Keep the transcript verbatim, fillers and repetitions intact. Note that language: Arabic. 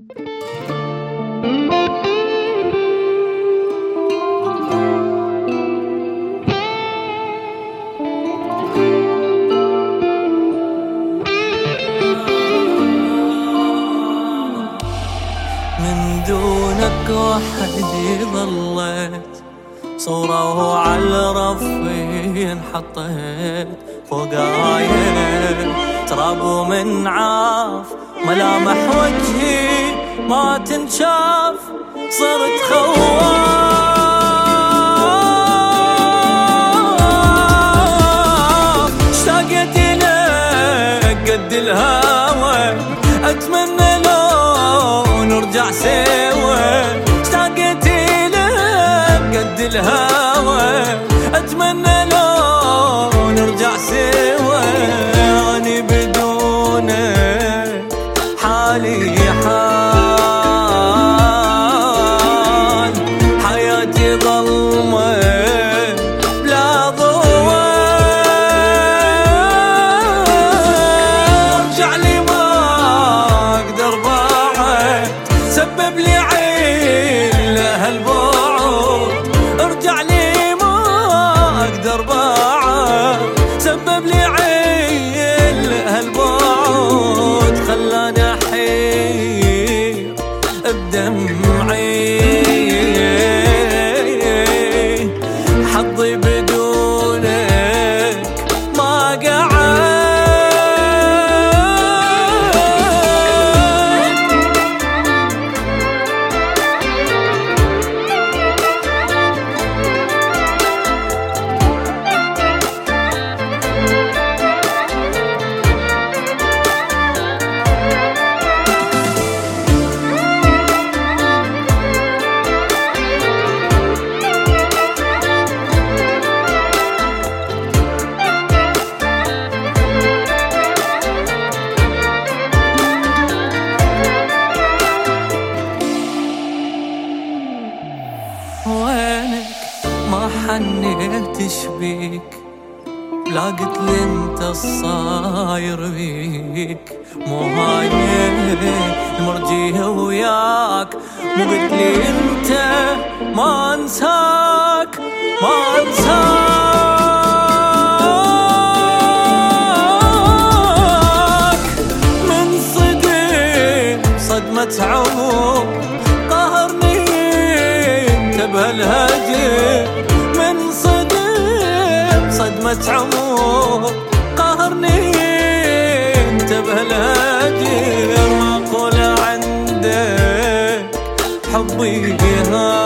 من دونك وحدي ظليت، صورة وعلى رفي انحطيت، فوق عايل تراب ومن عاف، ملامح وجهي ما تنشاف، صرت خواف. اشتاقت لك قد الهوى، اتمنى لو نرجع سوا. اشتاقت لك قد الهوى، اتمنى لو نرجع سوا. اني بدونك حالي حال، حياتي ظلمة بلا ضوء. ارجع لي ما اقدر بعد، سبب لي عين لهالبعد. ارجع لي ما اقدر بعد، سبب لي عين لهالبعد. خلاني احير بدمعي، حظي بدونك ما قعد. وينك ما حنيتش بيك، لا قلت لي انت الصاير بيك. مو هاي المرجية وياك، مو قلت لي انت ما انساك ما انساك. من صدق صدمة عمر قهرني بهالهجر، من صدق صدمة عمر قهرني انت بهالهجر. معقول عندك حبي